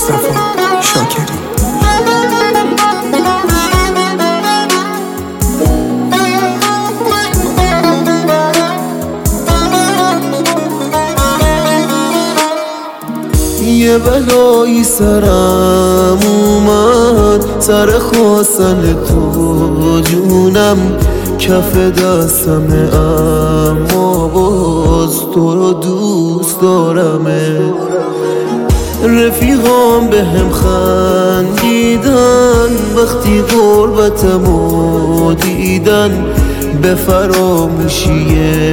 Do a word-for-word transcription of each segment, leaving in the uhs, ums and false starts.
مصطفی شاکری. یه بلایی سرم اومد، سر خواستن تو جونم کف دستمه، اما باز تو رو دوست دارمه. رفیقام به هم خندیدن وقتی غربتمو دیدن، به فراموشی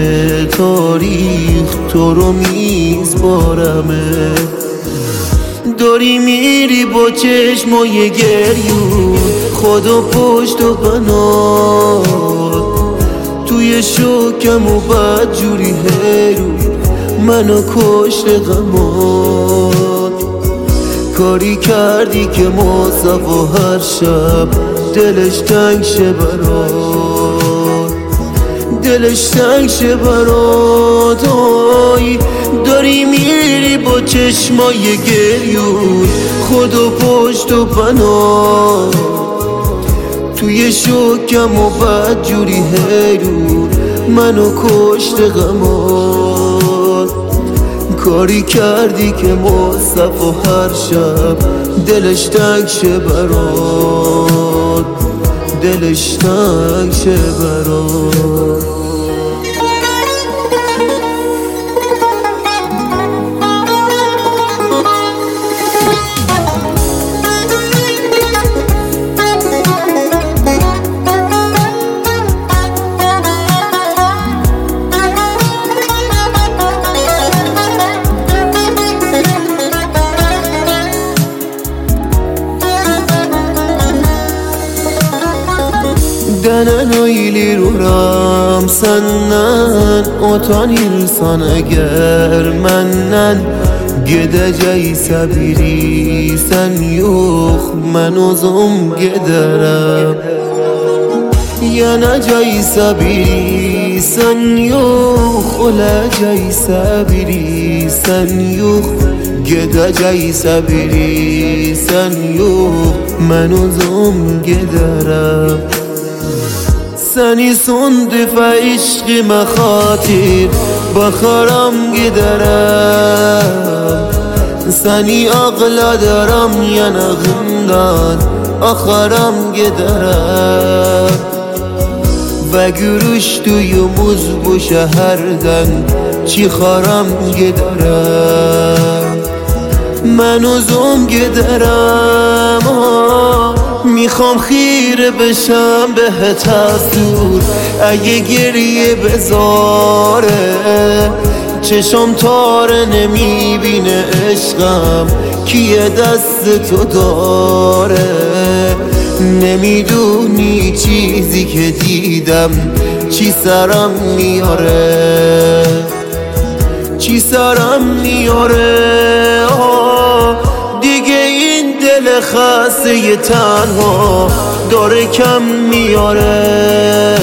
تاریخ تو رو میسپارمه. داری میری با چشمای گریون، خدا پشت و بنات توی شکم و بد جوری هیرون منو کشت غمات. کاری کردی که مصطفی هر شب دلش تنگ شه برات، دلش تنگ شه برات. آی داری میری با چشمای گریون، خدا پشت و پناه توی شکم و بد جوری هیرون منو کشت غمات. کاری کردی که مصطفی هر شب دلش تنگ شه برات، دلش تنگ شه برات. Denen oyliruram senden, utanırsan eğer menden. Gedecekse biri sen yok, ben uzun giderim. Yanacaksa biri sen yok, olacaksa biri sen yok. Gedecekse biri sen yok, ben uzun giderim. سنی سندی فعشقی مخاطر بخارم giderim. سنی اغلا دارم yanağımdan akarım giderim. Ve görüştüğümüz bu şehirden çıkarım giderim. من uzun giderim. میخوام خیره بشم بهت از دور، اگه گریه بذاره چشم تاره نمیبینه عشقم کیه دست تو داره. نمیدونی چیزی که دیدم چی سرم میاره، چی سرم میاره. دیگه این دل خسته تنها داره کم میاره.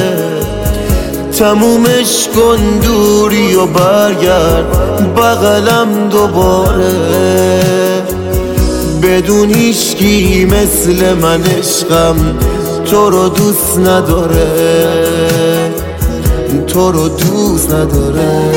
تمومش کن دوری و برگرد بغلم دوباره. بدون هیچکی مثل من عشقم تو رو دوست نداره، تو رو دوست نداره.